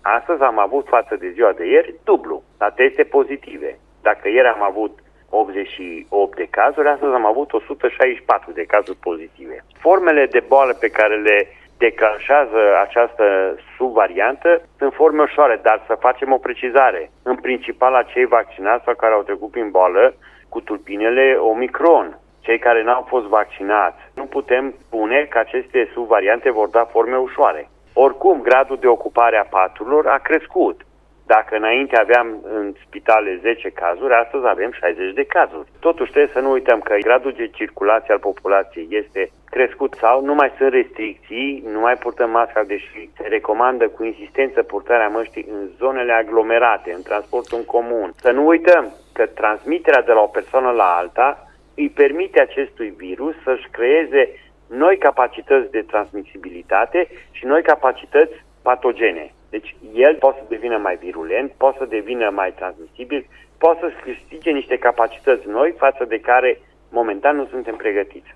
Astăzi am avut față de ziua de ieri dublu, la teste pozitive. Dacă ieri am avut 88 de cazuri, astăzi am avut 164 de cazuri pozitive. Formele de boală pe care le declanșează această subvariantă sunt forme ușoare, dar să facem o precizare. În principal la cei vaccinați sau care au trecut prin boală cu tulpinele Omicron. Cei care n-au fost vaccinați, nu putem spune că aceste subvariante vor da forme ușoare. Oricum, gradul de ocupare a paturilor a crescut. Dacă înainte aveam în spitale 10 cazuri, astăzi avem 60 de cazuri. Totuși trebuie să nu uităm că gradul de circulație al populației este crescut sau nu mai sunt restricții, nu mai purtăm masca, deși se recomandă cu insistență purtarea măștii în zonele aglomerate, în transportul în comun. Să nu uităm că transmiterea de la o persoană la alta îi permite acestui virus să-și creeze noi capacități de transmisibilitate și noi capacități patogene. Deci el poate să devină mai virulent, poate să devină mai transmisibil, poate să câștige niște capacități noi față de care momentan nu suntem pregătiți.